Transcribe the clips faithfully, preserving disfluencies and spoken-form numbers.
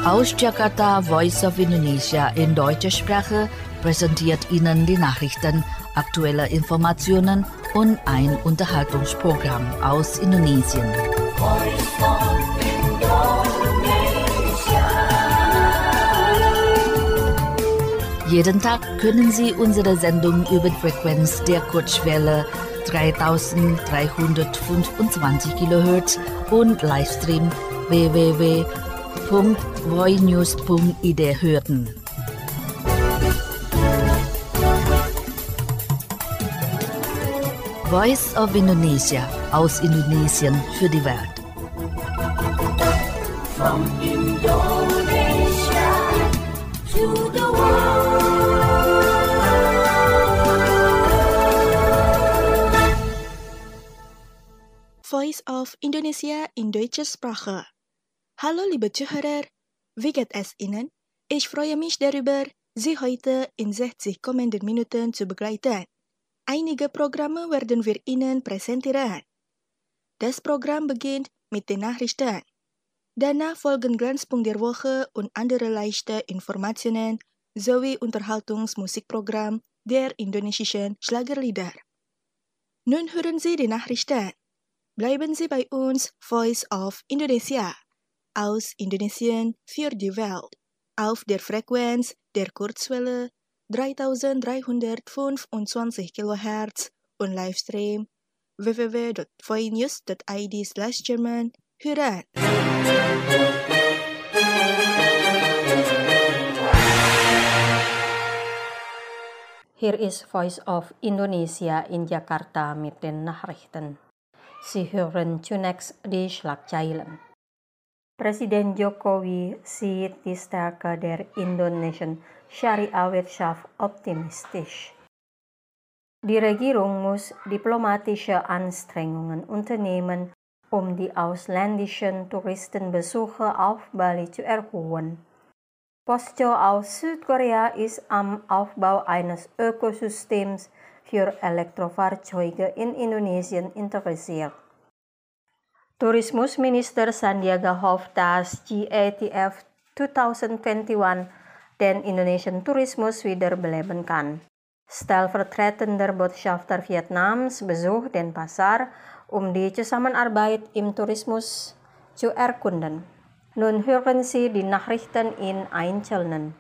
Aus Jakarta, Voice of Indonesia in deutscher Sprache präsentiert Ihnen die Nachrichten, aktuelle Informationen und ein Unterhaltungsprogramm aus Indonesien. Jeden Tag können Sie unsere Sendung über die Frequenz der Kurzwelle dreitausenddreihundertfünfundzwanzig Kilohertz und Livestream w w w punkt voinews punkt i d hören. Voice of Indonesia aus Indonesien für die Welt. From Indonesia to the world. Voice of Indonesia in deutscher Sprache. Hallo liebe Zuhörer, wie geht es Ihnen? Ich freue mich darüber, Sie heute in sechzig kommenden Minuten zu begleiten. Einige Programme werden wir Ihnen präsentieren. Das Programm beginnt mit den Nachrichten. Danach folgen Glanzpunkt der Woche und andere leichte Informationen sowie Unterhaltungsmusikprogramm der indonesischen Schlagerlieder. Nun hören Sie die Nachrichten. Bleiben Sie bei uns, Voice of Indonesia, aus Indonesien für die Welt, auf der Frequenz der Kurzwelle dreitausenddreihundertfünfundzwanzig Kilohertz und Livestream w w w punkt voinews punkt i d slash German hören. Hier ist Voice of Indonesia in Jakarta mit den Nachrichten. Sie hören zunächst die Schlagzeilen. Presiden Jokowi sieht die Stärke der indonesischen Scharia-Wirtschaft optimistisch. Die Regierung muss diplomatische Anstrengungen unternehmen, um die ausländischen Touristenbesuche auf Bali zu erhöhen. POSCO aus Südkorea ist am Aufbau eines Ökosystems für Elektrofahrzeuge in Indonesien interessiert. Tourismusminister Sandiaga hofft, dass G A T F zwanzig einundzwanzig den indonesischen Tourismus wiederbeleben kann. Stellvertretender Botschafter Vietnams besucht den Pasar, um die Zusammenarbeit im Tourismus zu erkunden. Nun hören Sie die Nachrichten in Einzelnen.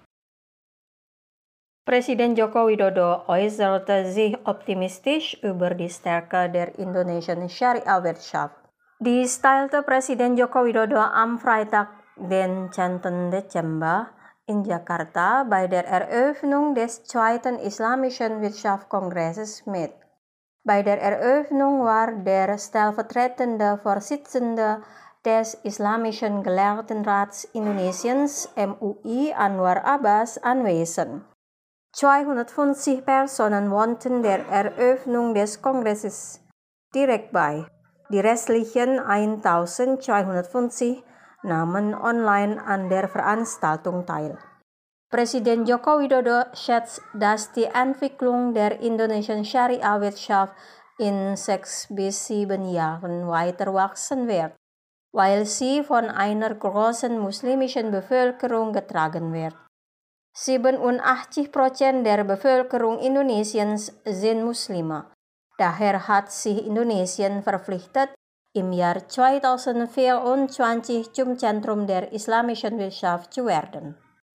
Presiden Joko Widodo äußerte sich optimistisch über die Stärke der indonesischen Scharia-Wirtschaft. Dies teilte Presiden Joko Widodo am Freitag, den zehnten Dezember, in Jakarta bei der Eröffnung des zweiten Islamischen Wirtschaftskongresses mit. Bei der Eröffnung war der stellvertretende Vorsitzende des Islamischen Gelehrtenrats Indonesiens M U I Anwar Abbas anwesend. zweihundertfünfzig Personen wohnten der Eröffnung des Kongresses direkt bei. Die restlichen eintausendzweihundertfünfzig nahmen online an der Veranstaltung teil. Presiden Joko Widodo schätzt, dass die Entwicklung der indonesischen Scharia-Wirtschaft in sechs bis sieben Jahren weiter wachsen wird, weil sie von einer großen muslimischen Bevölkerung getragen wird. siebenundachtzig Prozent der Bevölkerung Indonesiens sind Muslime. Daher hat sich Indonesien verpflichtet, im Jahr zweitausendvierundzwanzig zum Zentrum der islamischen Wirtschaft zu werden.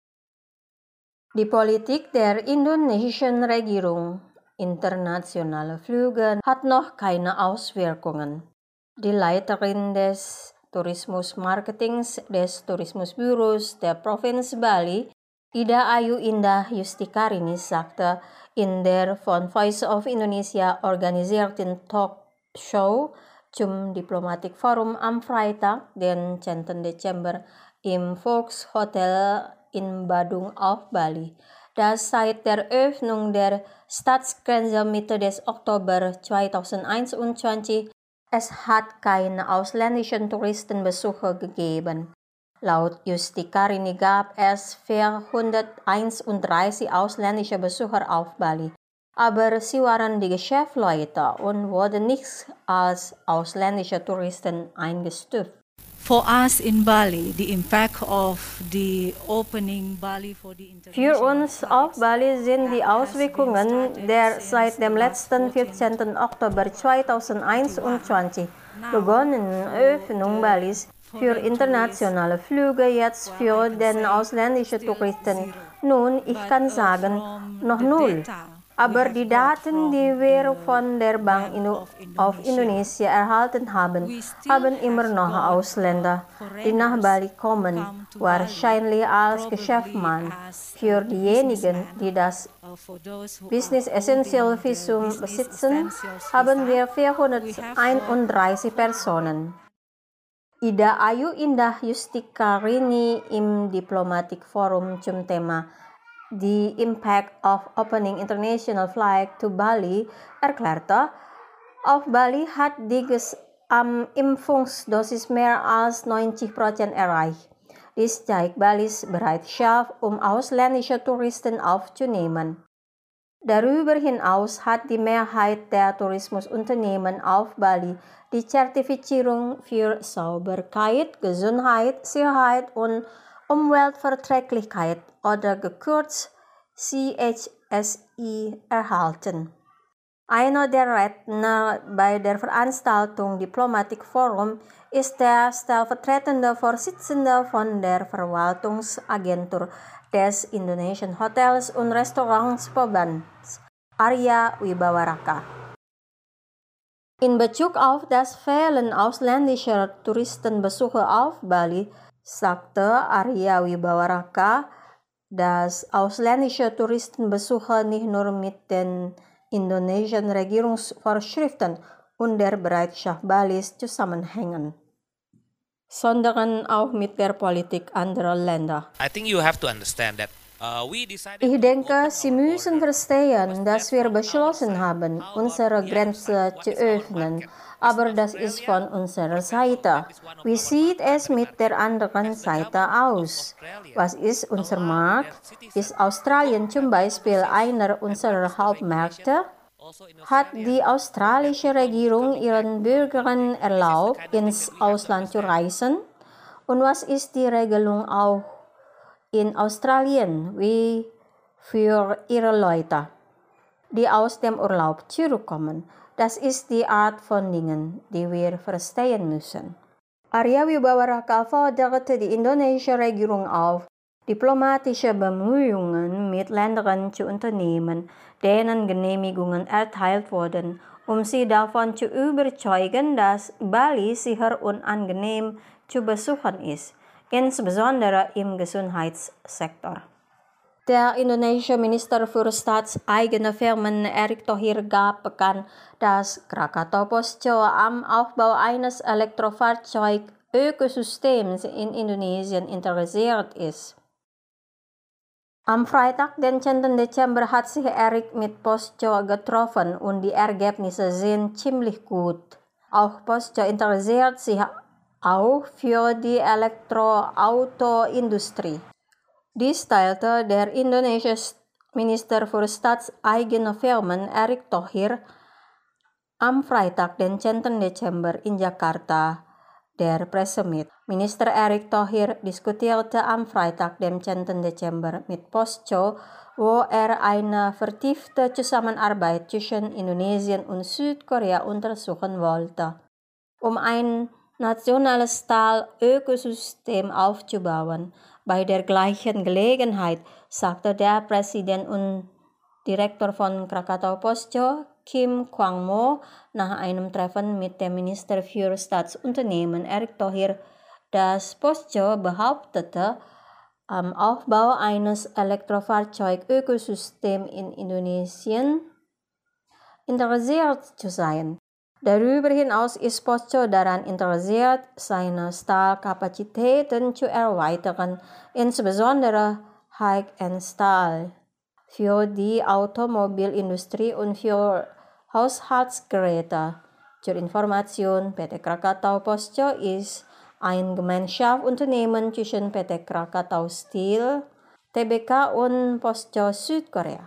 Die Politik der indonesischen Regierung, internationale Flüge, hat noch keine Auswirkungen. Die Leiterin des Tourismusmarketings des Tourismusbüros der Provinz Bali, Ida Ayu Indah Yustikarini, sagte in der von Voice of Indonesia organisierten Talkshow zum Diplomatikforum am Freitag, den zehnten Dezember, im Volkshotel in Badung auf Bali, dass seit der Öffnung der Staatsgrenze Mitte des Oktober zweitausendeinundzwanzig es hat keine ausländischen Touristenbesuche gegeben. Laut Yustikarini gab es vierhunderteinunddreißig ausländische Besucher auf Bali, aber sie waren die Geschäftsleute und wurden nicht als ausländische Touristen eingestuft. For us in Bali, the impact of the opening Bali for the Für international uns auf Bali sind die Auswirkungen der seit dem letzten vierzehnten Oktober zweitausendeinundzwanzig begonnenen Öffnung Balis für internationale Flüge jetzt für den ausländischen Touristen nun, ich kann sagen, noch null. Aber die Daten, die wir von der Bank of Indonesia erhalten haben, haben immer noch Ausländer, die nach Bali kommen, wahrscheinlich als Geschäftsmann. Für diejenigen, die das Business Essential Visum besitzen, haben wir vierhunderteinunddreißig Personen. Ida Ayu Indah Yustikarini im Diplomatic Forum zum Thema The Impact of Opening International Flight to Bali erklärte, auf Bali hat die um, Impfungsdosis mehr als neunzig Prozent erreicht. Dies zeigt Balis Bereitschaft, um ausländische Touristen aufzunehmen. Darüber hinaus hat die Mehrheit der Tourismusunternehmen auf Bali die Zertifizierung für Sauberkeit, Gesundheit, Sicherheit und Umweltverträglichkeit oder gekürzt C H S I erhalten. Einer der Redner bei der Veranstaltung Diplomatic Forum ist der stellvertretende Vorsitzende von der Verwaltungsagentur des Indonesian Hotels und Restaurantsverbands, Arya Wibawaraka. In Bezug auf das Fehlen ausländischer Touristenbesuche auf Bali sagte Arya Wibawaraka, dass ausländische Touristenbesuche nicht nur mit den indonesischen Regierungsvorschriften und der Bereitschaft Balis zusammenhängen, sondern auch mit der Politik anderer Länder. I think you have to understand that uh, we decided Ich denke, Sie müssen verstehen, dass wir beschlossen haben, unsere Grenze zu öffnen, aber das ist von unserer Seite. Wie sieht es mit der anderen Seite aus? Was ist unser Markt? Ist Australien zum Beispiel einer unserer Hauptmärkte? Hat die australische Regierung ihren Bürgern erlaubt, ins Ausland zu reisen? Und was ist die Regelung auch in Australien wie für ihre Leute, die aus dem Urlaub zurückkommen? Das ist die Art von Dingen, die wir verstehen müssen. Arya Wibawaraka forderte die indonesische Regierung auf, diplomatische Bemühungen mit Ländern zu unternehmen, denen Genehmigungen erteilt wurden, um sie davon zu überzeugen, dass Bali sicher und angenehm zu besuchen ist, insbesondere im Gesundheitssektor. Der indonesische Minister für staatseigene Firmen Erick Thohir gab bekannt, dass Krakatau Posco am Aufbau eines Elektrofahrzeug-Ökosystems in Indonesien interessiert ist. Am Freitag, den zehnten Dezember, hat sich Erick mit Posco getroffen und die Ergebnisse sind ziemlich gut. Auch Posco interessiert sich auch für die Elektroautoindustrie. Dies teilte der indonesische Minister für staatseigene Firmen Erick Thohir am Freitag, den zehnten Dezember in Jakarta, der Presse mit. Minister Erick Thohir diskutierte am Freitag, dem zehnten Dezember mit Posco, wo er eine vertiefte Zusammenarbeit zwischen Indonesien und Südkorea untersuchen wollte, um ein nationales Stahl-Ökosystem aufzubauen. Bei der gleichen Gelegenheit sagte der Präsident und Direktor von Krakatau Posco, Kim Kwang-mo, nach einem Treffen mit dem Minister für Staatsunternehmen Erick Thohir, dass Posco behauptete, am Aufbau eines Elektrofahrzeug-Ökosystems in Indonesien interessiert zu sein. Darüber hinaus ist Posco daran interessiert, seine Stahlkapazitäten zu erweitern, insbesondere High-End-Stahl für die Automobilindustrie und für Haushaltsgeräte. Zur Information, P T Krakatau Posco ist ein Gemeinschaftsunternehmen zwischen P T Krakatau Steel, T B K und Posco Südkorea.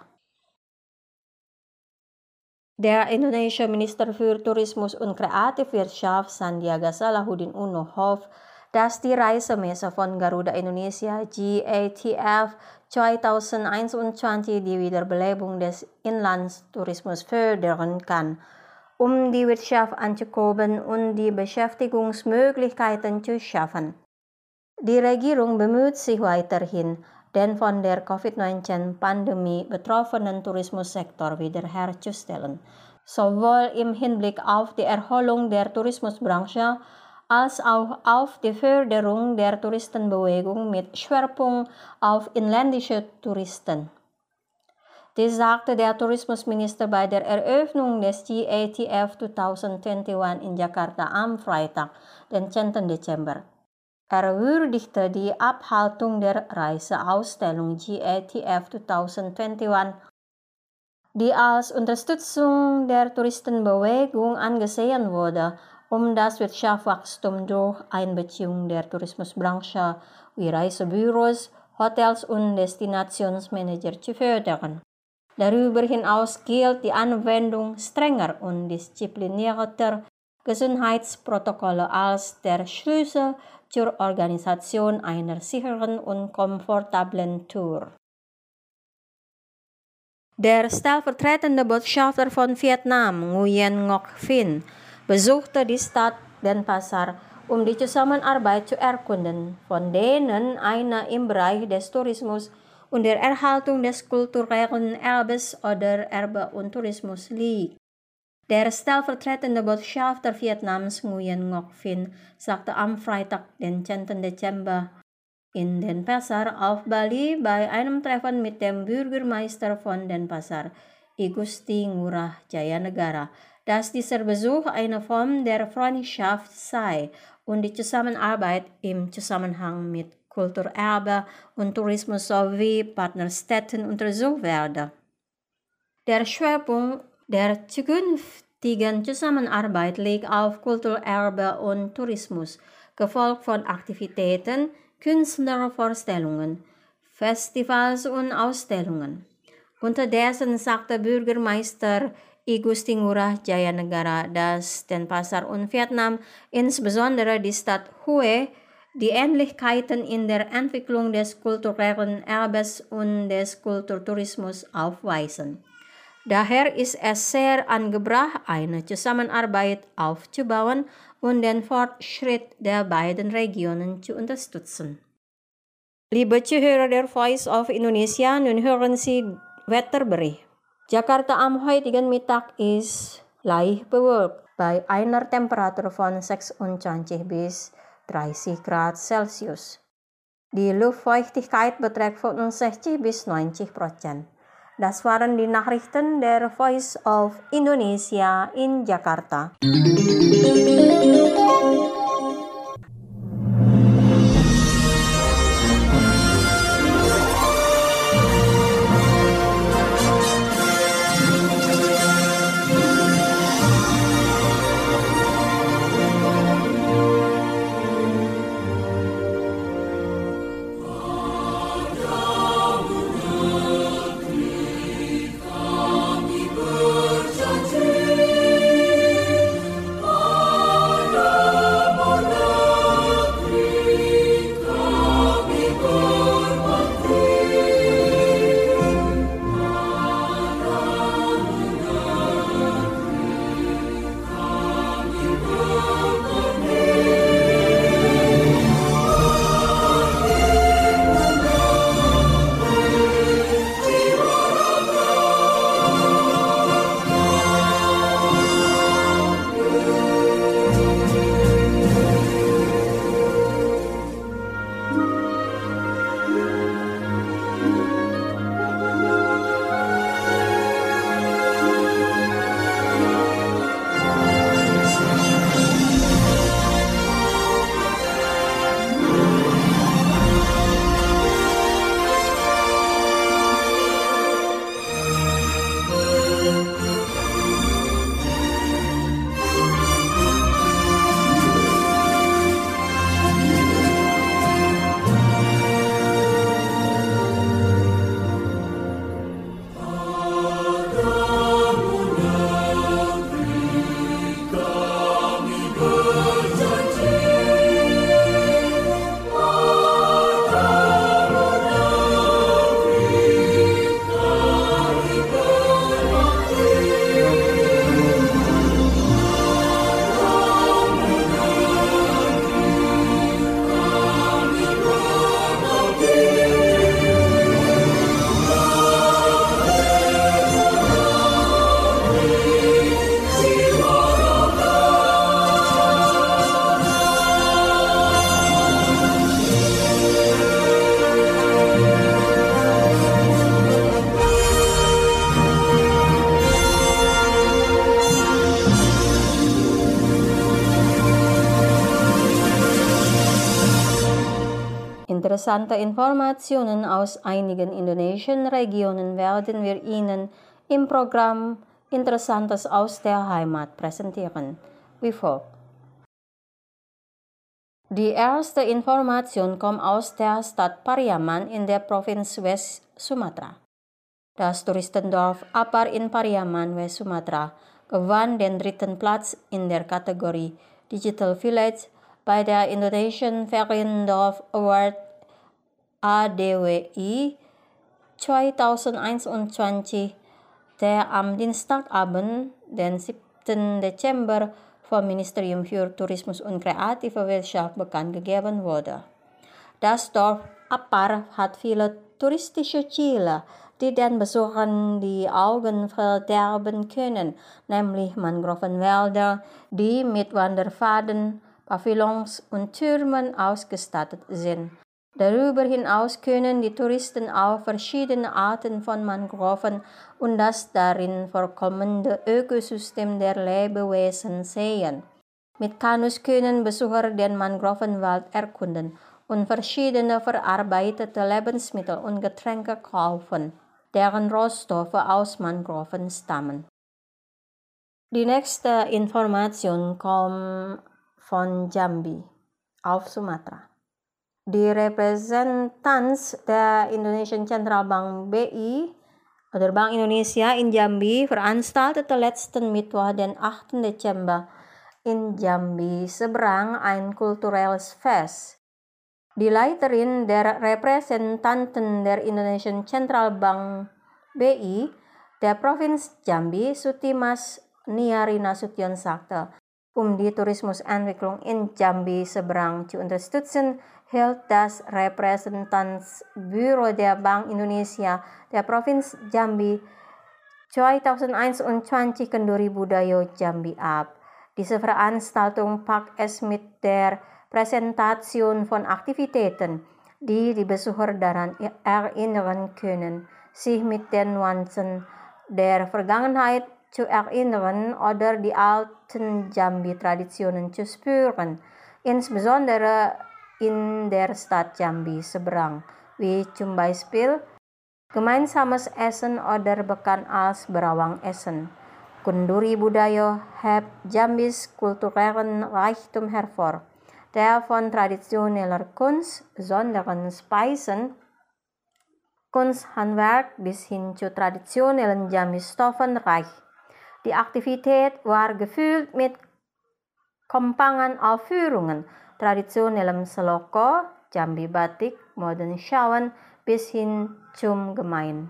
Der indonesische Minister für Tourismus und Kreativwirtschaft Sandiaga Salahuddin Uno hofft, dass die Reisemesse von Garuda Indonesia G A T F zweitausendeinundzwanzig die Wiederbelebung des Inlandstourismus fördern kann, um die Wirtschaft anzukurbeln und die Beschäftigungsmöglichkeiten zu schaffen. Die Regierung bemüht sich weiterhin, den von der Covid neunzehn-Pandemie betroffenen Tourismussektor wiederherzustellen, sowohl im Hinblick auf die Erholung der Tourismusbranche als auch auf die Förderung der Touristenbewegung mit Schwerpunkt auf inländische Touristen. Dies sagte der Tourismusminister bei der Eröffnung des G A T F zweitausendeinundzwanzig in Jakarta am Freitag, den zehnten Dezember. Er würdigte die Abhaltung der Reiseausstellung G A T F zweitausendeinundzwanzig, die als Unterstützung der Touristenbewegung angesehen wurde, um das Wirtschaftswachstum durch Einbeziehung der Tourismusbranche wie Reisebüros, Hotels und Destinationsmanager zu fördern. Darüber hinaus gilt die Anwendung strenger und disziplinierter Gesundheitsprotokolle als der Schlüssel zur Organisation einer sicheren und komfortablen Tour. Der stellvertretende Botschafter von Vietnam, Nguyen Ngoc Vinh, besuchte die Stadt Denpasar, um die Zusammenarbeit zu erkunden, von denen eine im Bereich des Tourismus und der Erhaltung des kulturellen Erbes oder Erbe und Tourismus liegt. Der stellvertretende Botschafter Vietnams, Nguyen Ngoc Vinh, sagte am Freitag, den zehnten Dezember, in Denpasar auf Bali bei einem Treffen mit dem Bürgermeister von Denpasar, I Gusti Ngurah Jayanegara, dass dieser Besuch eine Form der Freundschaft sei und die Zusammenarbeit im Zusammenhang mit Kulturerbe und Tourismus sowie Partnerstädten untersucht werde. Der Schwerpunkt der zukünftigen Zusammenarbeit liegt auf Kulturerbe und Tourismus, gefolgt von Aktivitäten, Künstlervorstellungen, Festivals und Ausstellungen. Unterdessen sagte Bürgermeister I Gusti Ngurah Jayanegara, dass Denpasar und Vietnam, insbesondere die Stadt Hue, die Ähnlichkeiten in der Entwicklung des kulturellen Erbes und des Kulturtourismus aufweisen. Daher ist es sehr angebracht, eine Zusammenarbeit aufzubauen und den Fortschritt der beiden Regionen zu unterstützen. Liebe Zuhörer der Voice of Indonesia, nun hören Sie Wetterbericht. Jakarta am heutigen Mittag ist leicht bewölkt bei einer Temperatur von sechsundzwanzig bis dreißig Grad Celsius. Die Luftfeuchtigkeit beträgt fünfundsechzig bis neunzig Prozent. Das waren die Nachrichten der Voice of Indonesia in Jakarta. Interessante Informationen aus einigen indonesischen Regionen werden wir Ihnen im Programm Interessantes aus der Heimat präsentieren. Wie folgt. Die erste Information kommt aus der Stadt Pariaman in der Provinz West Sumatra. Das Touristendorf Apar in Pariaman, West Sumatra, gewann den dritten Platz in der Kategorie Digital Village bei der Indonesian Feriendorf Award A D W I zweitausendeinundzwanzig, der am Dienstagabend, den siebten Dezember, vom Ministerium für Tourismus und Kreative Wirtschaft bekannt gegeben wurde. Das Dorf Apar hat viele touristische Ziele, die den Besuchern die Augen verderben können, nämlich Mangrovenwälder, die mit Wanderpfaden, Pavillons und Türmen ausgestattet sind. Darüber hinaus können die Touristen auch verschiedene Arten von Mangroven und das darin vorkommende Ökosystem der Lebewesen sehen. Mit Kanus können Besucher den Mangrovenwald erkunden und verschiedene verarbeitete Lebensmittel und Getränke kaufen, deren Rohstoffe aus Mangroven stammen. Die nächste Information kommt von Jambi auf Sumatra. Die Repräsentanz der Indonesian Zentralbank B I oder Bank Indonesia in Jambi veranstaltete letzten Mittwoch, den achten Dezember, in Jambi Seberang ein kulturelles Fest. Die Leiterin der Repräsentanten der Indonesian Zentralbank B I der Provinz Jambi, Sutimas Niarina Sution sagte, um die Tourismusentwicklung in Jambi Seberang zu unterstützen, hält das Repräsentanzbüro der Bank Indonesia der Provinz Jambi zweitausendeinundzwanzig Kenduri Budaya Jambi ab. Diese Veranstaltung packt es mit der Präsentation von Aktivitäten, die die Besucher daran erinnern können, sich mit den Nuancen der Vergangenheit zu erinnern oder die alten Jambi-Traditionen zu spüren, insbesondere in der Stadt Jambi Seberang, wie zum Beispiel gemeinsames Essen oder bekannt als Berawang-Essen. Kenduri Budaya hebt Jambis kulturellen Reichtum hervor, der von traditioneller Kunst, besonderen Speisen, Kunsthandwerk bis hin zu traditionellen Jambi-Stoffen reicht. Die Aktivität war gefüllt mit Kompangan-Aufführungen, traditionellem Seloko, Jambi Batik, modernen Schauen bis hin zum Gemein.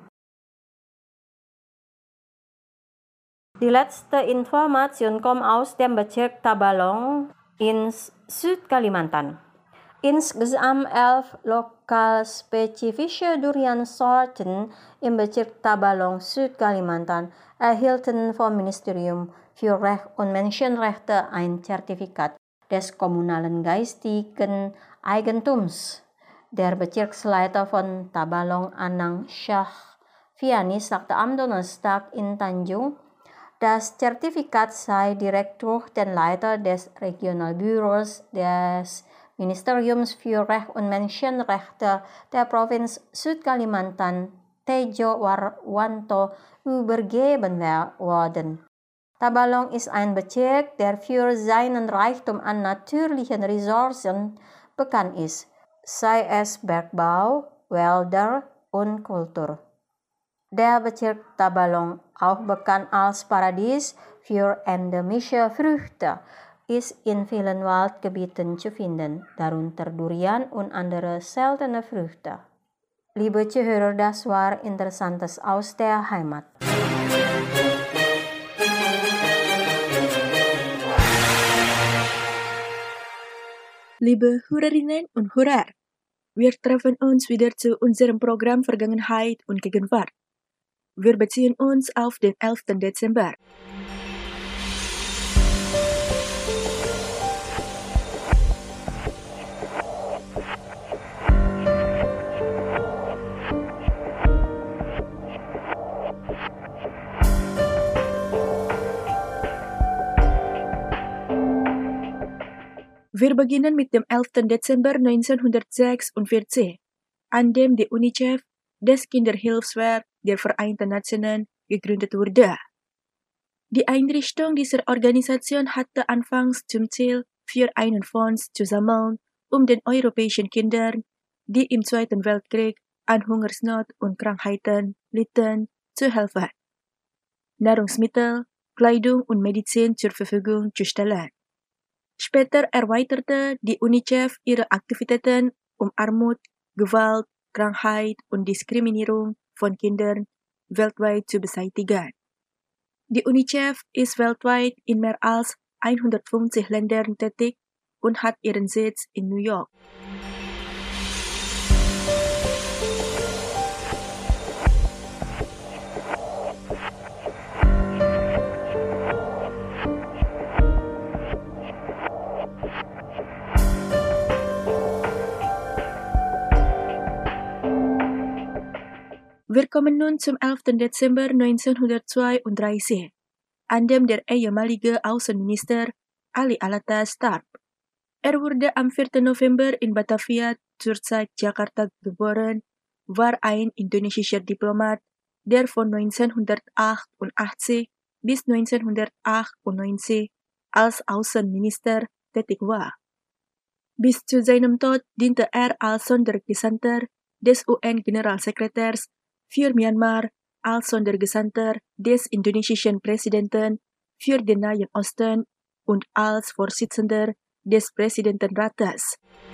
Die letzte Information kommt aus dem Bezirk Tabalong in Südkalimantan. Insgesamt elf lokalspezifische Duriansorten im Bezirk Tabalong, Südkalimantan erhielten vom Ministerium für Recht und Menschenrechte ein Zertifikat des kommunalen geistigen Eigentums. Der Bezirksleiter von Tabalong, Anang Syahfiani, sagte am Donnerstag in Tanjung, das Zertifikat sei direkt durch den Leiter des Regionalbüros des Ministeriums für Recht und Menschenrechte der Provinz Südkalimantan, Tejo Warwanto, übergeben worden. Tabalong ist ein Bezirk, der für seinen Reichtum an natürlichen Ressourcen bekannt ist, sei es Bergbau, Wälder und Kultur. Der Bezirk Tabalong, auch bekannt als Paradies für endemische Früchte, ist in vielen Waldgebieten zu finden, darunter Durian und andere seltene Früchte. Liebe Zuhörer, das war Interessantes aus der Heimat. Liebe Hörerinnen und Hörer, wir treffen uns wieder zu unserem Programm Vergangenheit und Gegenwart. Wir beziehen uns auf den elften Dezember. Wir beginnen mit dem elften Dezember neunzehnhundertsechsundvierzig, an dem die UNICEF, das Kinderhilfswerk der Vereinten Nationen, gegründet wurde. Die Einrichtung dieser Organisation hatte anfangs zum Ziel, für einen Fonds zu sammeln, um den europäischen Kindern, die im Zweiten Weltkrieg an Hungersnot und Krankheiten litten, zu helfen, Nahrungsmittel, Kleidung und Medizin zur Verfügung zu stellen. Später erweiterte die UNICEF ihre Aktivitäten, um Armut, Gewalt, Krankheit und Diskriminierung von Kindern weltweit zu beseitigen. Die UNICEF ist weltweit in mehr als hundertfünfzig Ländern tätig und hat ihren Sitz in New York. Wir kommen nun zum elften Dezember neunzehnhundertzweiunddreißig, an dem der ehemalige Außenminister Ali Alatas starb. Er wurde am vierten November in Batavia, zurzeit Jakarta, geboren, war ein indonesischer Diplomat, der von neunzehnhundertachtundachtzig bis neunzehnhundertachtundneunzig als Außenminister tätig war. Bis zu seinem Tod diente er als Sondergesandter des U N-Generalsekretärs für Myanmar, als Sondergesandter des indonesischen Präsidenten für den Nahen Osten und als Vorsitzender des Präsidentenrates.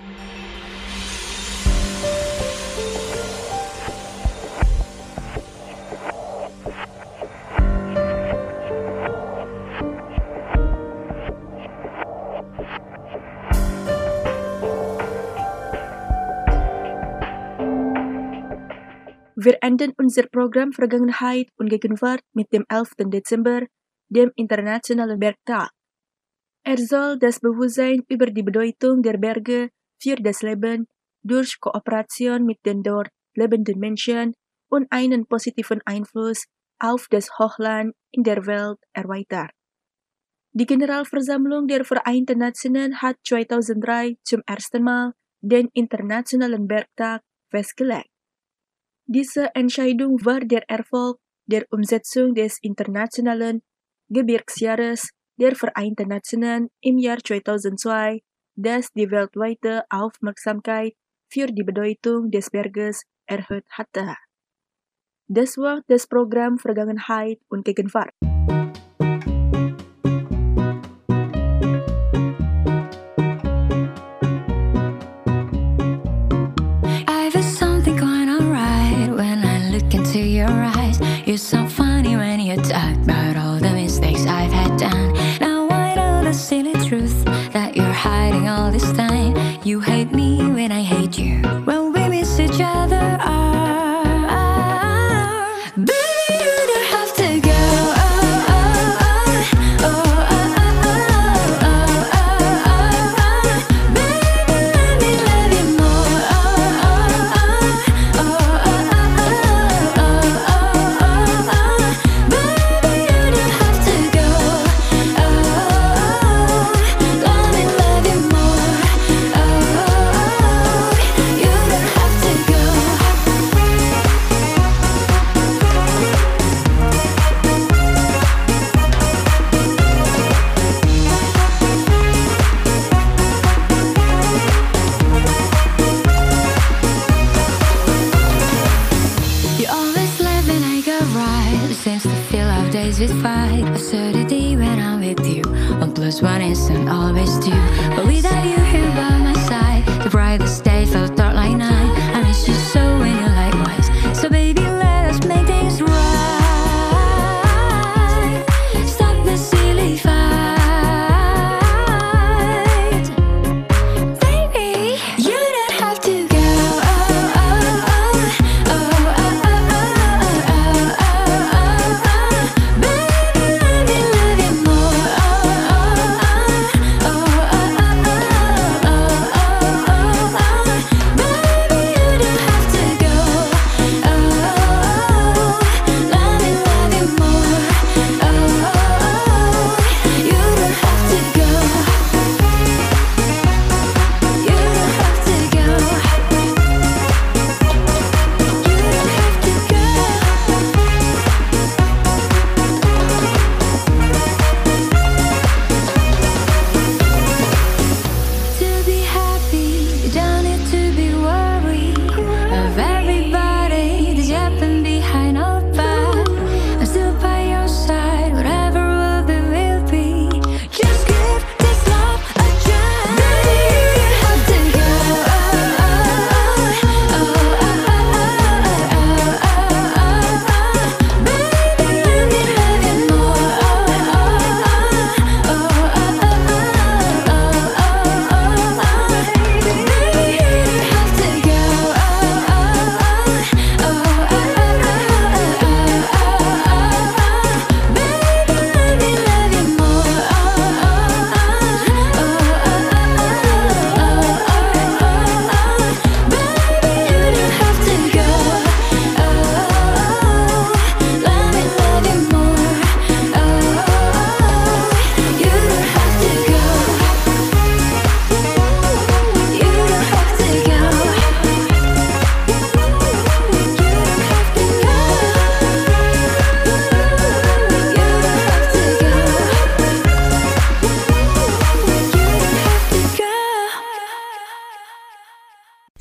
Wir enden unser Programm Vergangenheit und Gegenwart mit dem elften Dezember, dem Internationalen Bergtag. Er soll das Bewusstsein über die Bedeutung der Berge für das Leben durch Kooperation mit den dort lebenden Menschen und einen positiven Einfluss auf das Hochland in der Welt erweitern. Die Generalversammlung der Vereinten Nationen hat zweitausenddrei zum ersten Mal den Internationalen Bergtag festgelegt. Diese Entscheidung war der Erfolg der Umsetzung des Internationalen Gebirgsjahres der Vereinten Nationen im Jahr zweitausendzwei, das die weltweite Aufmerksamkeit für die Bedeutung des Berges erhöht hatte. Das war das Programm Vergangenheit und Gegenwart. You're so funny when you talk about all the mistakes I've had done. Now I know the silly truth that you're hiding all this time. You hate me when I hate you. When we miss each other, oh, oh, baby, you don't have to go. Oh, oh, oh, oh, oh, oh, oh, oh, baby, let me love you more. Oh, oh, oh, oh, oh. With fight, absurdity when I'm with you. One plus one isn't always two, but without you here by my side, the brightest day felt dark like night. I miss you so when you likewise. So baby, let us make things right. Stop the silly fight, baby. You don't have to go. Oh, oh, oh, oh, oh, oh, oh, oh, oh, oh. Baby, let me love you more. Oh, oh, oh, oh, oh, oh, oh.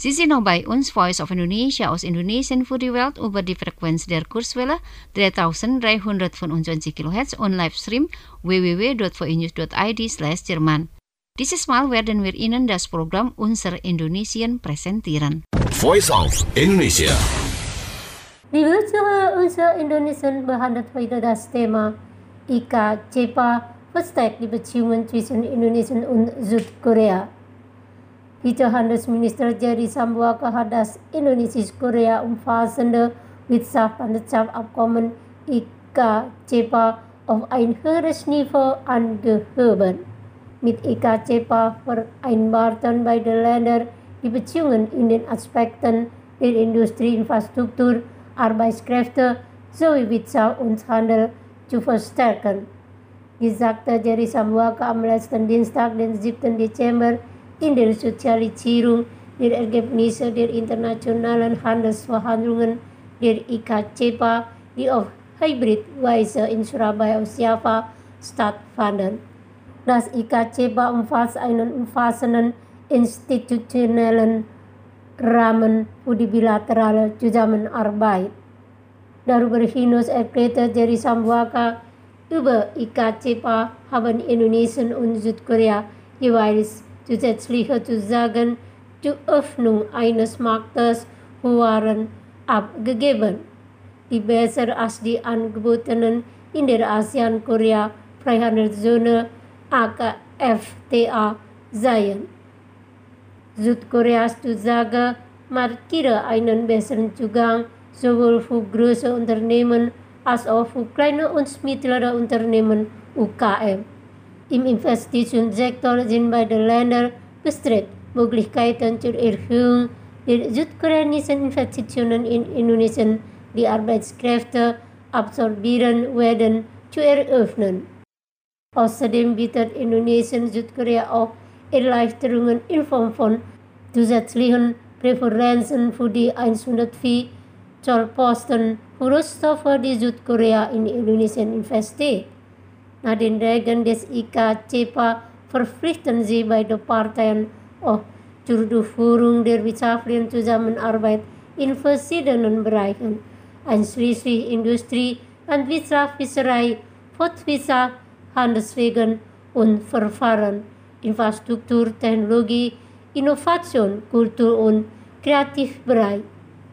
Sie sind noch bei uns, Voice of Indonesia aus Indonesian für die Welt über die Frequenz der Kurzwelle dreitausenddreihundertfünfundzwanzig Kilohertz und Livestream w w w dot v i news dot i d slash Jerman. Dieses Mal werden wir Ihnen das Programm Unser Indonesien präsentieren. Voice of Indonesia. Liebe Zuhörer, Unser Indonesien behandelt heute das Thema I K C E P A verstärkt die Beziehungen zwischen Indonesien und Südkorea. Vize-Handelsminister Jerry Sambuaga hat das Indonesisch-Korea umfassende Wirtschaftspartnerschaftsabkommen I K C E P A auf ein höheres Niveau angehoben. Mit I K C E P A vereinbarten beide Länder die Beziehungen in den Aspekten der Industrie, Infrastruktur, Arbeitskräfte sowie Wirtschaft und Handel zu verstärken. Dies sagte Jerry Sambuaga am letzten Dienstag, den siebten Dezember, in der Sozialisierung der Ergebnisse der internationalen Handelsverhandlungen der I K C E P A, die auf Hybridweise in Surabaya aus Java stattfanden. Das I K C E P A umfasst einen umfassenden institutionellen Rahmen für die bilaterale Zusammenarbeit. Darüber hinaus erklärte Jerry Sambuaga, über I K C E P A haben Indonesien und Südkorea jeweils zusätzliche Zusagen zur Öffnung eines Marktes für Waren abgegeben, die besser als die angebotenen in der ASEAN-Korea-Freihandelszone A K F T A seien. Südkoreas Zusage markiere einen besseren Zugang sowohl für große Unternehmen als auch für kleine und mittlere Unternehmen U K M. Im Investitionssektor sind beide Länder bestrebt, Möglichkeiten zur Erhöhung der südkoreanischen Investitionen in Indonesien, die Arbeitskräfte absorbieren werden, zu eröffnen. Außerdem bietet Indonesien Südkorea auch Erleichterungen in Form von zusätzlichen Präferenzen für die hundertvier Zollposten für Rohstoffe, die Südkorea in Indonesien investiert. Nach den Regeln des I K C E P A verpflichten sie beide Parteien auch zur Durchführung der wirtschaftlichen Zusammenarbeit in verschiedenen Bereichen, einschließlich Industrie, Landwirtschaft, Fischerei, Forstwirtschaft, Handelswegen und Verfahren, Infrastruktur, Technologie, Innovation, Kultur und Kreativbereich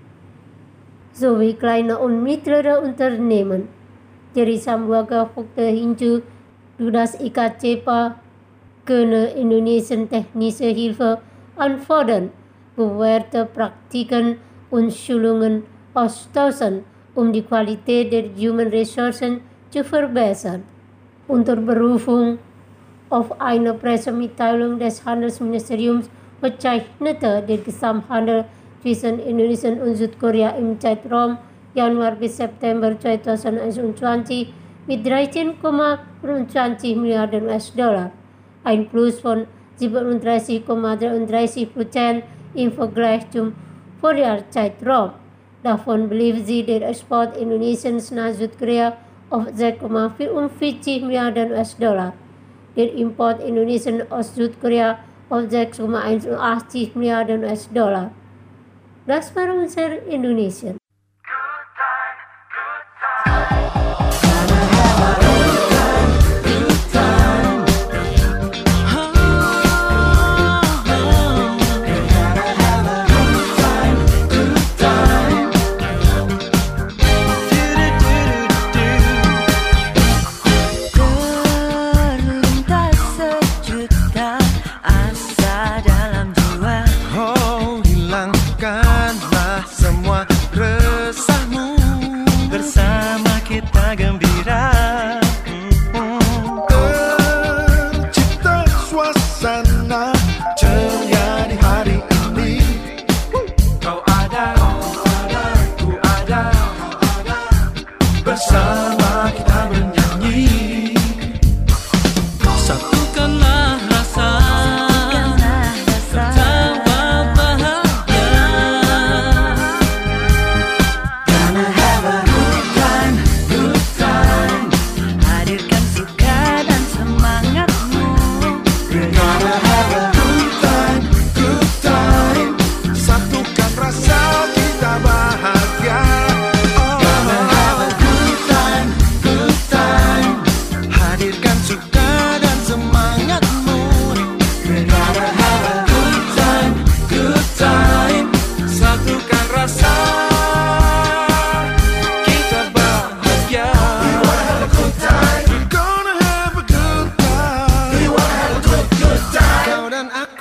sowie kleine und mittlere Unternehmen. Jerry Sambuaga fügte hinzu, durch das I K C E P A könne Indonesien technische Hilfe anfordern, bewährte Praktiken und Schulungen austauschen, um die Qualität der Human Ressourcen zu verbessern. Unter Berufung auf eine Pressemitteilung des Handelsministeriums bezeichnete der Gesamthandel zwischen Indonesien und Südkorea im Zeitraum Januar bis September zweitausendeinundzwanzig mit dreizehn Komma fünfundzwanzig Milliarden U S-Dollar, ein Plus von siebenunddreißig Komma dreiunddreißig Prozent im Vergleich zum Vorjahreszeitraum. Davon belief sich der Export Indonesiens nach Südkorea auf sechs Komma vierundvierzig Milliarden U S-Dollar, der Import Indonesiens aus Südkorea auf sechs Komma einundachtzig Milliarden U S-Dollar. Das war unser Indonesien. Hilangkanlah semua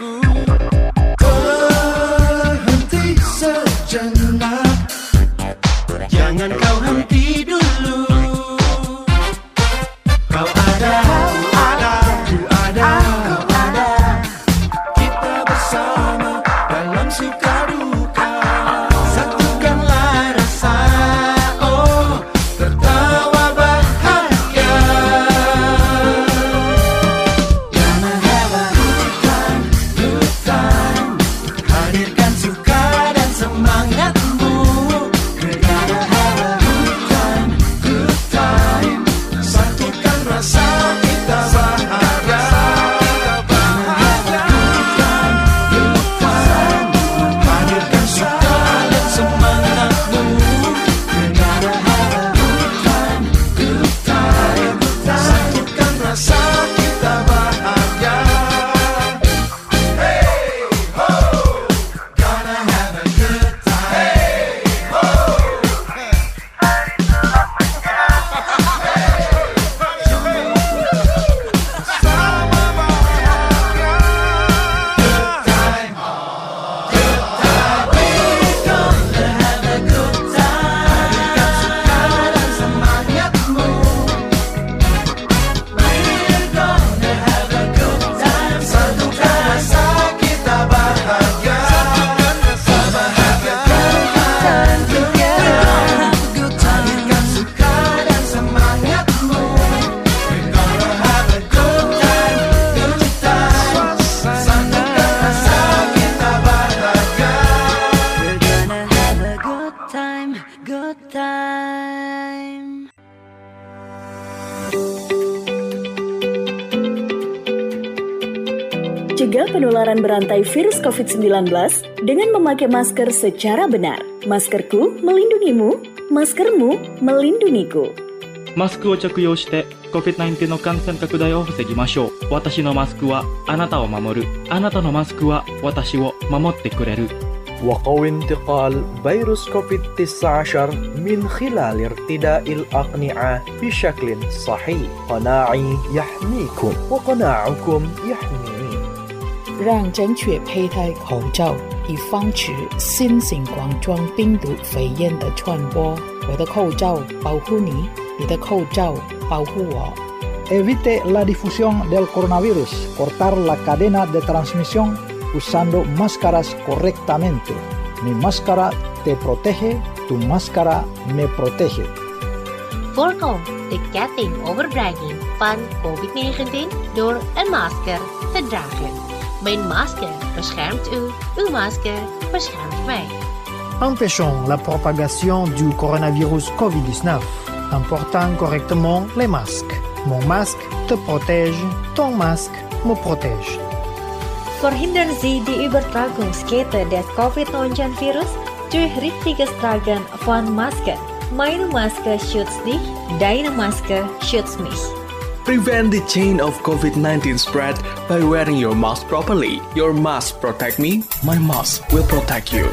Berhenti sejenak, jangan kau henti dulu. Kau ada, ada, ku ada, kau ada. Kita bersama dalam suka duka. Satukanlah rasa, oh, tertawa bahagia. Gonna have a good time, good time. Hadirkan suka dan semangatmu. We're gonna have a good time, good time. Satukan rasa kita bahagia. Hadirkan suka dan semangatmu. We're gonna have a good time, good time. Satukan rasa kita bahagia. Hey ho, gonna have a good time. Hey ho. Cegah penularan berantai virus covid sembilan belas dengan memakai masker secara benar. Maskerku melindungimu, maskermu melindungiku. マスクを着用して コビッドナインティーン の感染拡大を防ぎましょう。私のマスクはあなたを守る。あなたのマスクは私を守ってくれる。 وقوي انتقال فيروس كوفيد تسعة عشر من خلال ارتداء الأقنعة بشكل صحيح. قناعي يحميكم وقناعكم يحميني. 让正确佩戴口罩，以防止新型冠状病毒肺炎的传播。我的口罩保护你，你的口罩保护我。 Evite la difusión del coronavirus. Cortar la cadena de transmisión usando máscaras correctamente. Mi máscara te protege, tu máscara me protege. Voorkom de ketting overbrenging van covid negentien door een masker te dragen. Mijn masker beschermt u, uw masker beschermt mij. Empêchons la propagation du coronavirus covid dix-neuf en portant correctement les masques. Mon masque te protège, ton masque me protège. Verhindern Sie die Übertragungskette des covid neunzehn virus durch richtiges Tragen von Masken. Meine Maske schützt dich, deine Maske schützt mich. Prevent the chain of covid nineteen spread by wearing your mask properly. Your mask protect me, my mask will protect you.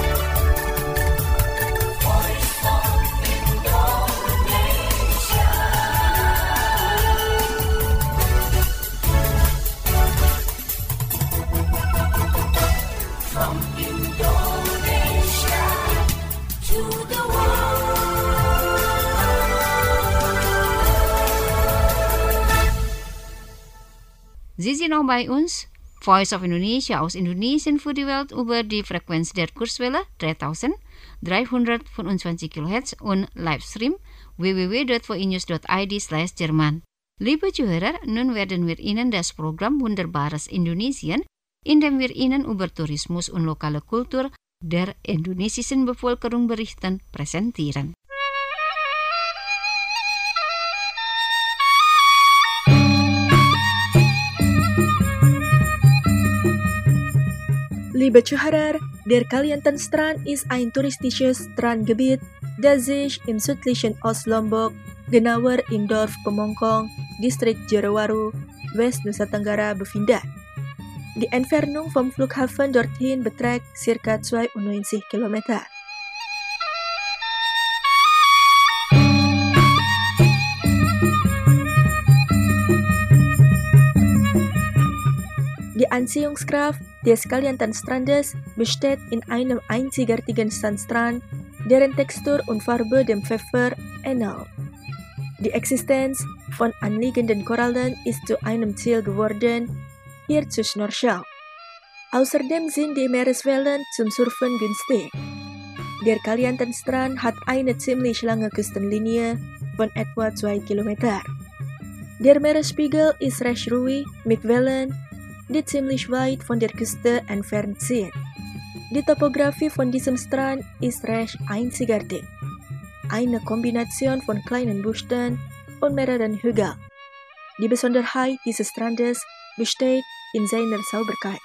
Sie sind noch bei uns, Voice of Indonesia aus Indonesien für die Welt über die Frequenz der Kurzwelle dreitausenddreihundertfünfundzwanzig Kilohertz und Livestream w w w dot voinews dot i d slash Jerman. Liebe Zuhörer, nun werden wir Ihnen das Programm Wunderbares Indonesien, in dem wir Ihnen über Tourismus und lokale Kultur der indonesischen Bevölkerung berichten, präsentieren. Liebe Zuhörer, der Kalimantan ist ein touristisches Strandgebiet, das sich im südlichen Ostlombok, genauer im Dorf Pemongkong, Distrik Jerewaru, West Nusa Tenggara befindet. Die Entfernung vom Flughafen dorthin beträgt ca. zweiundneunzig Kilometer. Die Anziehungskraft des Kaliantanstrandes besteht in einem einzigartigen Sandstrand, deren Textur und Farbe dem Pfeffer ähnelt. Die Existenz von anliegenden Korallen ist zu einem Ziel geworden, hier zu schnorcheln. Außerdem sind die Meereswellen zum Surfen günstig. Der Kaliantanstrand hat eine ziemlich lange Küstenlinie von etwa zwei Kilometer. Der Meeresspiegel ist recht ruhig mit Wellen, die ziemlich weit von der Küste entfernt sind. Die Topografie von diesem Strand ist recht einzigartig. Eine Kombination von kleinen Buchten und mehreren Hügeln. Die Besonderheit dieses Strandes besteht in seiner Sauberkeit.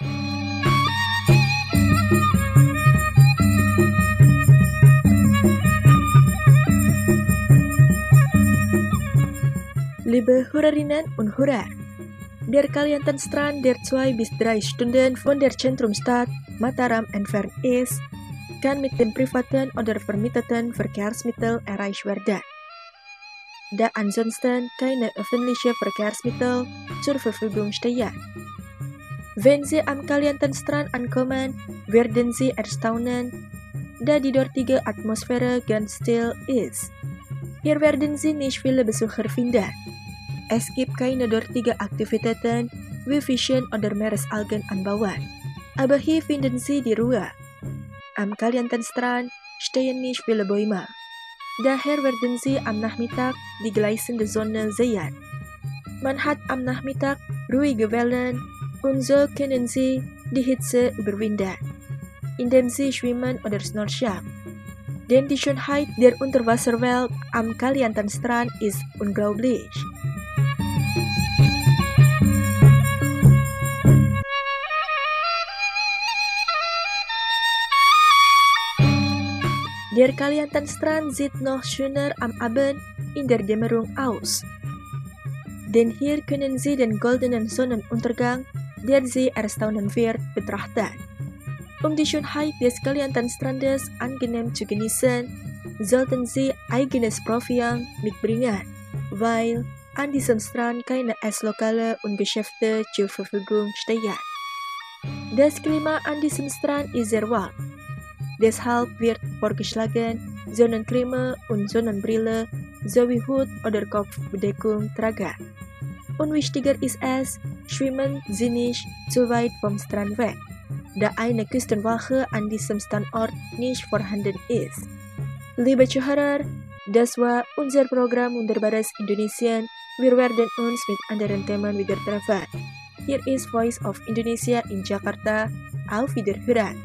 Liebe Hörerinnen und Hörer, der Kaliantanstrand, der zwei bis drei Stunden von der Zentrumstadt Mataram entfernt ist, kann mit dem privaten oder vermieteten Verkehrsmittel erreicht werden, da ansonsten keine öffentlichen Verkehrsmittel zur Verfügung stehen. Wenn Sie am Kaliantanstrand ankommen, werden Sie erstaunen, da die dortige Atmosphäre ganz still ist. Hier werden Sie nicht viele Besucher finden. Es gibt keine dortige Aktivitäten wie Fischen oder Meeresalgen anbauen, aber hier finden Sie die Ruhe. Am Kaliantanstrand stehen nicht viele Bäume, daher werden Sie am Nachmittag die gleißende Sonne sehen. Man hat am Nachmittag ruhige Wellen und so können Sie die Hitze überwinden, indem Sie schwimmen oder snorcheln. Denn die Schönheit der Unterwasserwelt am Kaliantanstrand ist unglaublich. Der Kaliantanstrand sieht noch schöner am Abend in der Dämmerung aus. Denn hier können Sie den goldenen Sonnenuntergang, der Sie erstaunen wird, betrachten. Um die Schönheit des Kaliantanstrandes angenehm zu genießen, sollten Sie eigenes Proviant mitbringen, weil an diesem Strand keine Esslokale und Geschäfte zur Verfügung stehen. Das Klima an diesem Strand ist sehr warm. Deshalb wird vorgeschlagen, Sonnencreme und Sonnenbrille sowie Hut oder Kopfbedeckung tragen. Und wichtiger ist es, schwimmen Sie nicht zu weit vom Strand weg, da eine Küstenwache an diesem Standort nicht vorhanden ist. Liebe Zuhörer, das war unser Programm Wunderbares Indonesien. Wir werden uns mit anderen Themen wieder treffen. Hier ist Voice of Indonesia in Jakarta. Auf Wiederhören.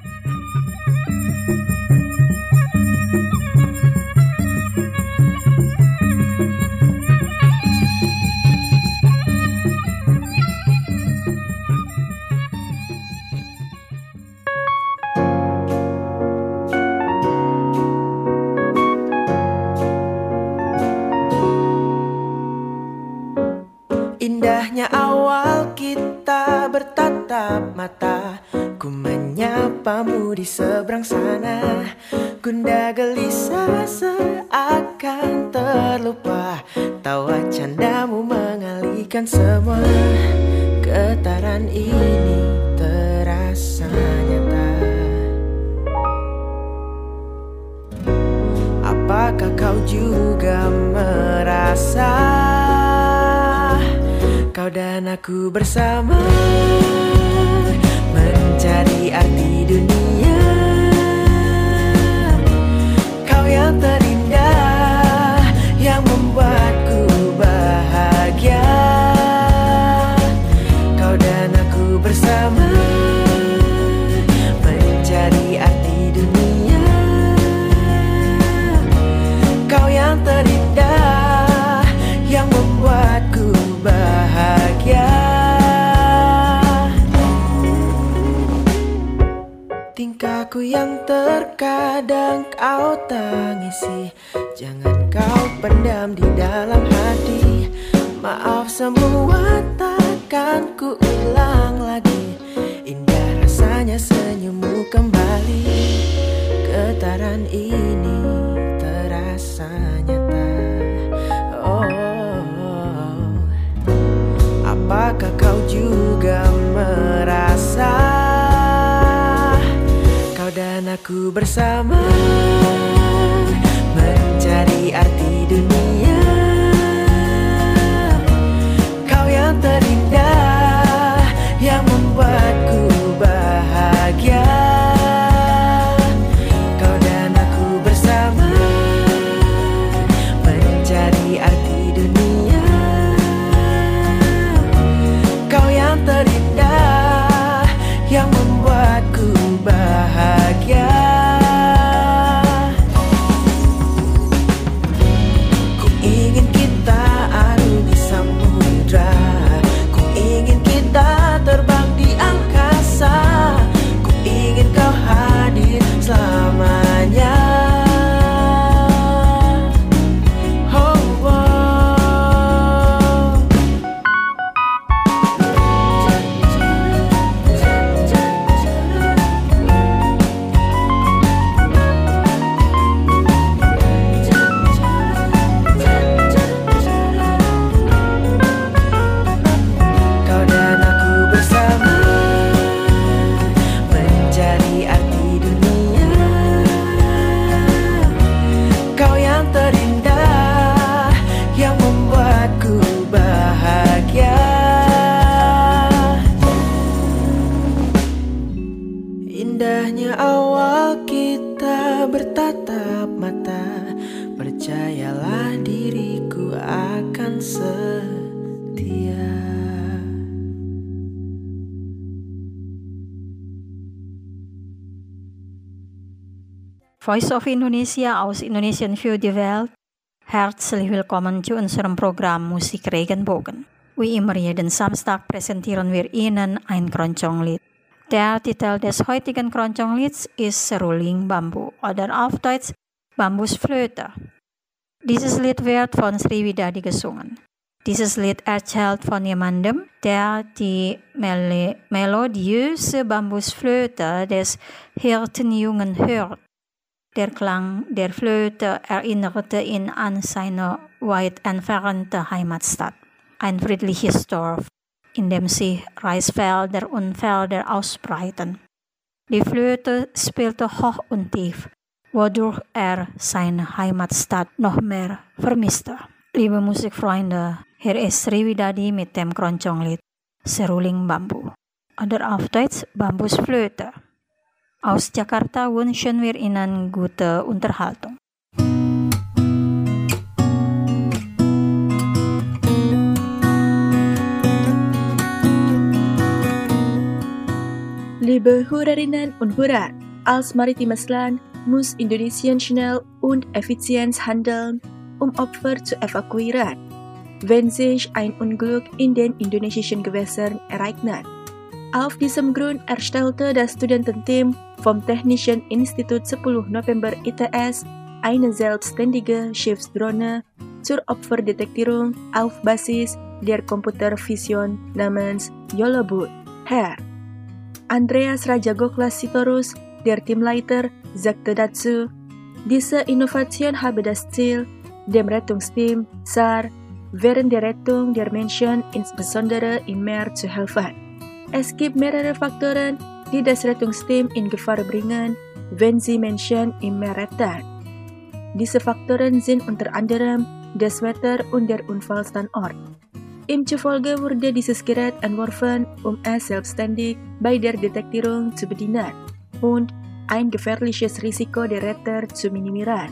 Indahnya awal kita bertatap mata, ku menyapamu di seberang sana. Gundah gelisah seakan terlupa, tawa candamu mengalihkan semua. Getaran ini terasa nyata. Apakah kau juga merasa kau dan aku bersama mencari arti dunia? Kau yang terindah, yang membuatku bahagia. Kau dan aku bersama mencari arti dunia. Kau yang terindah, yang membuatku bahagia. Tingkahku yang terkadang kau tangisi, jangan kau pendam di dalam hati. Maaf semua takkan ku ulang lagi. Indah rasanya senyummu kembali. Getaran ini terasa nyata. Oh, apakah kau juga merasa aku bersama mencari arti dunia. Kau yang terindah, yang membuatku bahagia. Kau dan aku bersama mencari arti dunia. Kau yang terindah, yang membuatku bahagia. Ku ingin kita arungi samudra, ku ingin kita terbang di angkasa, ku ingin kau hadir selamanya. Oh, oh. Kau dan aku bersama mencari arti dunia. Kau yang terindah, yang membuatku bahagia. Indahnya awal kita bertatap mata, percayalah diriku akan setia. Voice of Indonesia aus Indonesian für die Welt. Herzlich willkommen zu unserem Programm Musik Regenbogen. Wie immer jeden Samstag präsentieren wir Ihnen ein Keroncong-Lied. Der Titel des heutigen Keroncong-Lieds ist Seruling Bambu oder auf Deutsch Bambusflöte. Dieses Lied wird von Sriwidadi gesungen. Dieses Lied erzählt von jemandem, der die mel- melodiöse Bambusflöte des Hirtenjungen hört. Der Klang der Flöte erinnerte ihn an seine weit entfernte Heimatstadt, ein friedliches Dorf, in dem sich Reisfelder und Felder ausbreiten. Die Flöte spielte hoch und tief, wodurch er seine Heimatstadt noch mehr vermisste. Liebe Musikfreunde, hier ist Sriwidadi mit dem Keroncong-Lied Seruling Bambu oder auf Deutsch Bambusflöte. Aus Jakarta wünschen wir Ihnen gute Unterhaltung. Liebe Hörerinnen und Hörer, als maritimes Land muss Indonesien schnell und effizient handeln, um Opfer zu evakuieren, wenn sich ein Unglück in den indonesischen Gewässern ereignet. Auf diesem Grund erstellte das Studententeam vom Technischen Institut sepuluh November I T S eine selbstständige Schiffsdrohne zur Opferdetektierung auf Basis der Computervision namens YOLOBOT. Herr Andreas Rajagoklas Sitorus, der Teamleiter, sagte dazu, diese Innovation habe das Ziel, dem Rettungsteam S A R während der Rettung der Menschen insbesondere im Meer zu helfen. Es gibt mehrere Faktoren, die das Rettungsteam in Gefahr bringen, wenn sie Menschen im Meer retten. Diese Faktoren sind unter anderem das Wetter und der Unfallstandort. Ihm zufolge wurde dieses Gerät entworfen, um es selbstständig bei der Detektierung zu bedienen und ein gefährliches Risiko der Retter zu minimieren.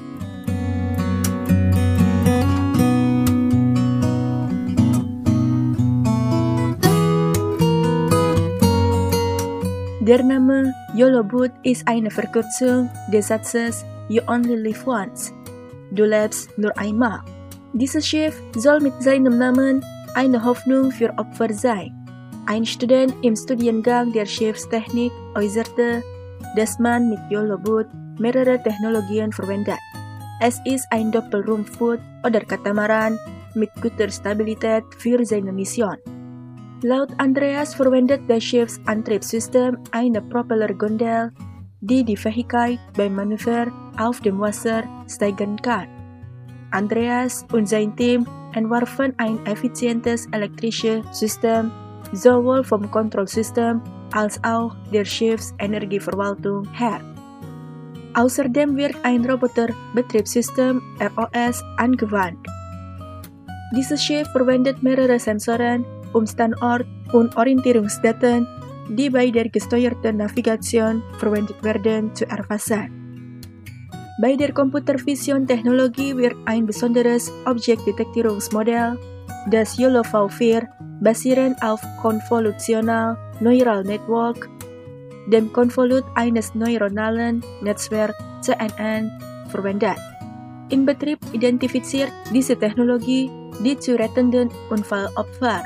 Der Name YOLOBOT ist eine Verkürzung des Satzes You Only Live Once. Du lebst nur einmal. Dieses Schiff soll mit seinem Namen eine Hoffnung für Opfer sein. Ein Student im Studiengang der Schiffstechnik äußerte, dass man mit YOLOBOT mehrere Technologien verwendet. Es ist ein Doppelrumpfboot oder Katamaran mit guter Stabilität für seine Mission. Laut Andreas verwendet das Schiffsantriebssystem eine Propellergondel, die die Fähigkeit beim Manöver auf dem Wasser steigern kann. Andreas und sein Team entwarfen ein effizientes elektrisches System, sowohl vom Kontrollsystem als auch der Schiffsenergieverwaltung her. Außerdem wird ein Roboterbetriebssystem R O S angewandt. Dieses Schiff verwendet mehrere Sensoren, um Standort- und Orientierungsdaten, die bei der gesteuerten Navigation verwendet werden, zu erfassen. Bei der Computervision-Technologie wird ein besonderes Objektdetektierungsmodell, das YOLO V vier, basierend auf Konvolutional Neural Network, dem Konvolut eines neuronalen Netzwerks C N N, verwendet. In Betrieb identifiziert diese Technologie die zu rettenden Unfallopfer.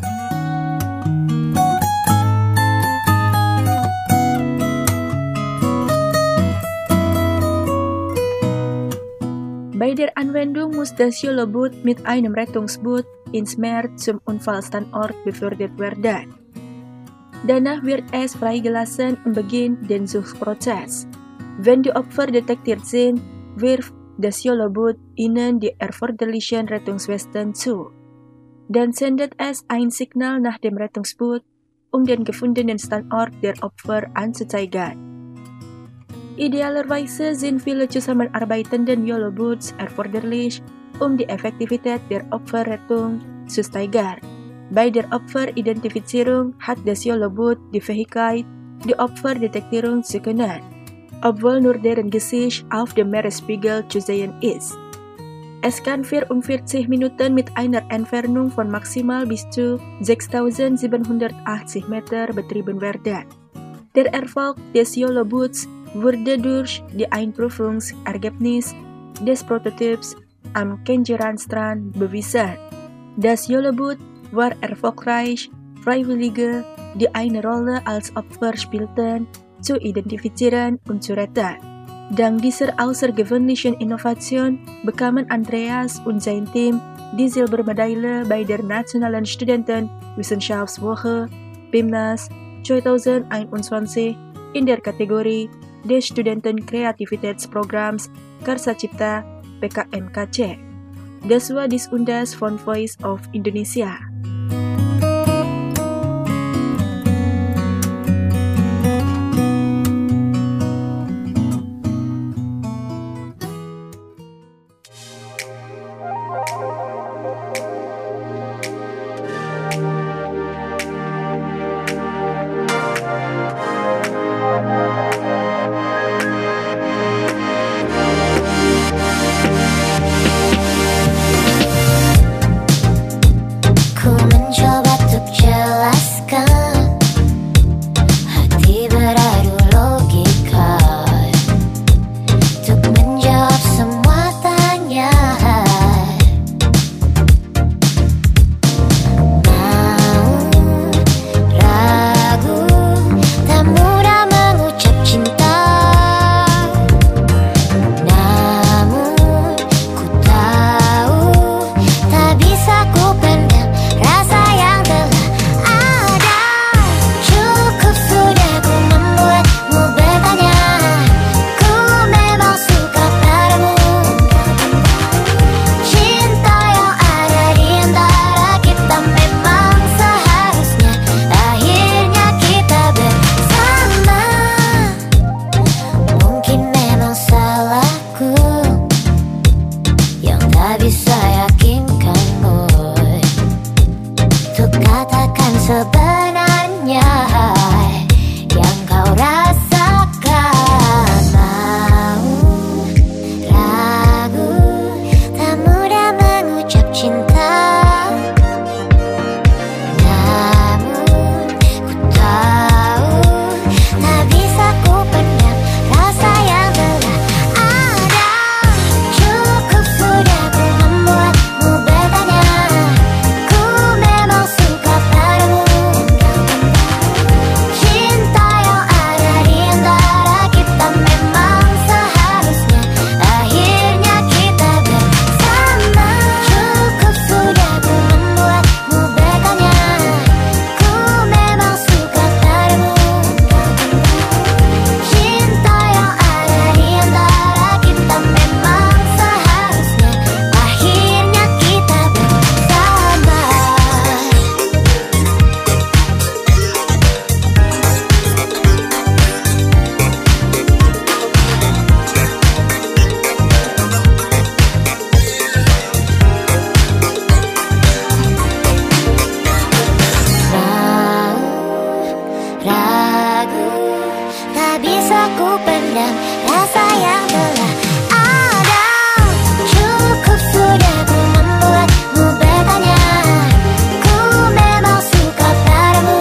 Bei der Anwendung muss das YOLO-Boot mit einem Rettungsboot ins Meer zum Unfallstandort befördert werden. Danach wird es freigelassen und beginnt den Suchprozess. Wenn die Opfer detektiert sind, wirft das YOLO-Boot ihnen die erforderlichen Rettungswesten zu. Dann sendet es ein Signal nach dem Rettungsboot, um den gefundenen Standort der Opfer anzuzeigen. Idealerweise sind viele zusammenarbeitenden YOLO-Boots erforderlich, um die Effektivität der Opferrettung zu steigern. Bei der Opferidentifizierung hat das YOLO-Boot die Fähigkeit, die Opferdetektierung zu können, obwohl nur deren Gesicht auf dem Meeresspiegel zu sehen ist. Es kann vierundvierzig Minuten mit einer Entfernung von maximal bis zu sechstausendsiebenhundertachtzig Meter betrieben werden. Der Erfolg des YOLO-Boots wurde durch die Einprüfungsergebnis des Prototyps am Kenjeran-Strand bewiesen. Das YOLO-Boot war erfolgreich, Freiwillige, die eine Rolle als Opfer spielten, zu identifizieren und zu retten. Dank dieser außergewöhnlichen Innovation bekamen Andreas und sein Team die Silbermedaille bei der Nationalen Studentenwissenschaftswoche PIMNAS zwanzig einundzwanzig in der Kategorie des Studentenkreativitätsprogramms Karsa Cipta P K M K C. Das war dies und das von Voice of Indonesia. Ku tak bisa ku pendam rasa yang telah ada. Cukup sudah ku membuatmu bertanya, ku memang suka padamu.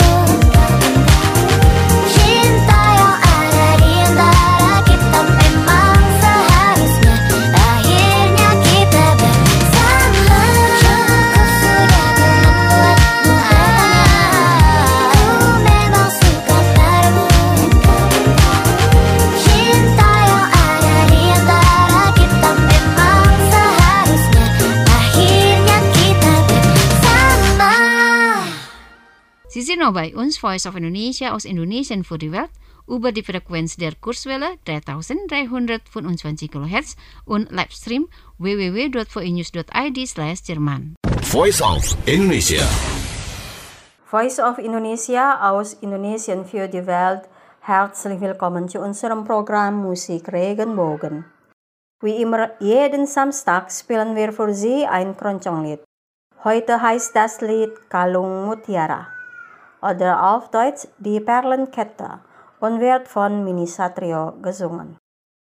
Cinta yang ada di antara kita memang seharusnya akhirnya kita bersama. Cukup sudah ku membuatmu bertanya, ku memang suka padamu. Cinta yang ada di antara kita memang seharusnya akhirnya kita bersama. Sie sind noch bei uns, Voice of Indonesia aus Indonesien für die Welt, über die Frequenz der Kurzwelle dreitausenddreihundertfünfundzwanzig Kilohertz und Livestream w w w dot v i news dot i d slash Jerman. Voice of Indonesia. Voice of Indonesia aus Indonesien für die Welt. Herzlich willkommen zu unserem Programm Musik Regenbogen. Wie immer jeden Samstag spielen wir für Sie ein Keronconglied. Heute heißt das Lied Kalung Mutiara oder auf Deutsch Die Perlenkette und wird von Mini Satrio gesungen.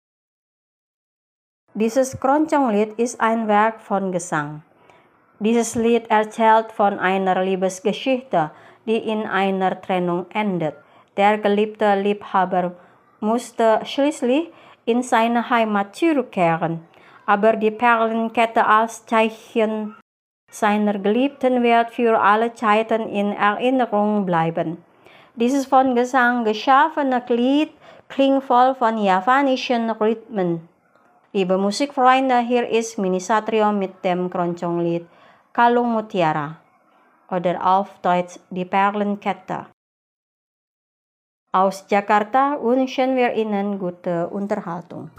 Dieses Keronconglied ist ein Werk von Gesang. Dieses Lied erzählt von einer Liebesgeschichte, die in einer Trennung endet. Der geliebte Liebhaber musste schließlich in seine Heimat zurückkehren, aber die Perlenkette als Zeichen seiner Geliebten wird für alle Zeiten in Erinnerung bleiben. Dieses von Gesang geschaffene Lied klingt voll von javanischen Rhythmen. Liebe Musikfreunde, hier ist Mini Satrio mit dem Keroncong-Lied Kalung Mutiara oder auf Deutsch Die Perlenkette. Aus Jakarta wünschen wir Ihnen gute Unterhaltung.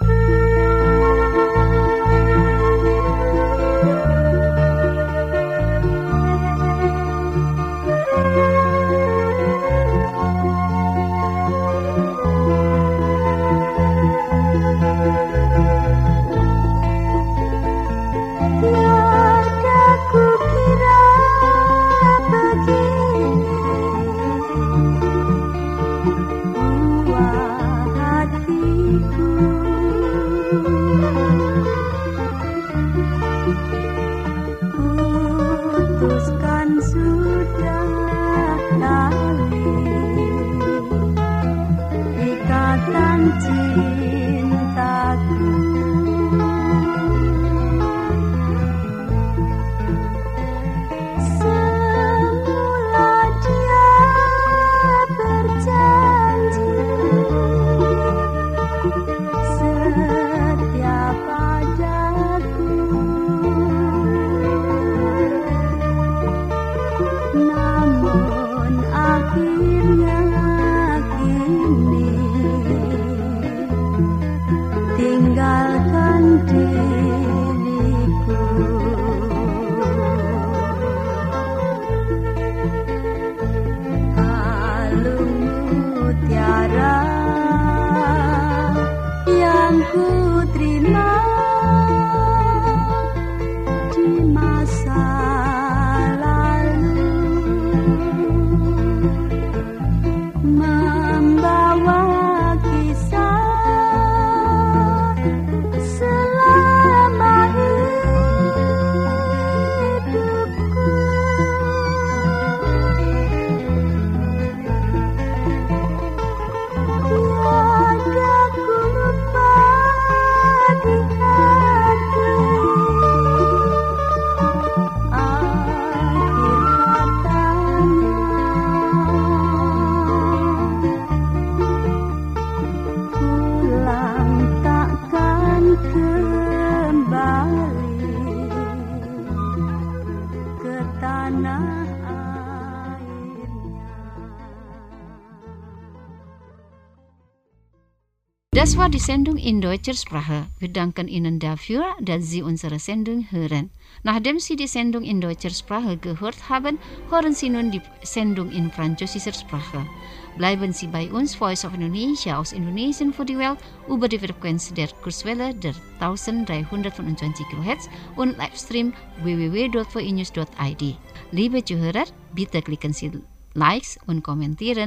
Das war die Sendung in deutscher Sprache. Wir danken Ihnen dafür, dass Sie unsere Sendung hören. Nachdem Sie die Sendung in deutscher Sprache gehört haben, hören Sie nun die Sendung in französischer Sprache. Bleiben Sie bei uns, Voice of Indonesia aus Indonesien für die Welt, über die Frequenz der Kurzwelle der eintausenddreihundertfünfundzwanzig Kilohertz und Livestream w w w dot v i news dot i d. Liebe Zuhörer, bitte klicken Sie Likes und kommentieren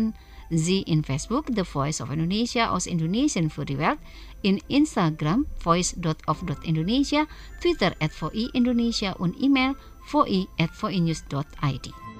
Z in Facebook, The Voice of Indonesia aus Indonesian voor de Welt, in Instagram voice dot of dot indonesia, Twitter at V O I Indonesia, und E-Mail v o i at v o i news dot i d.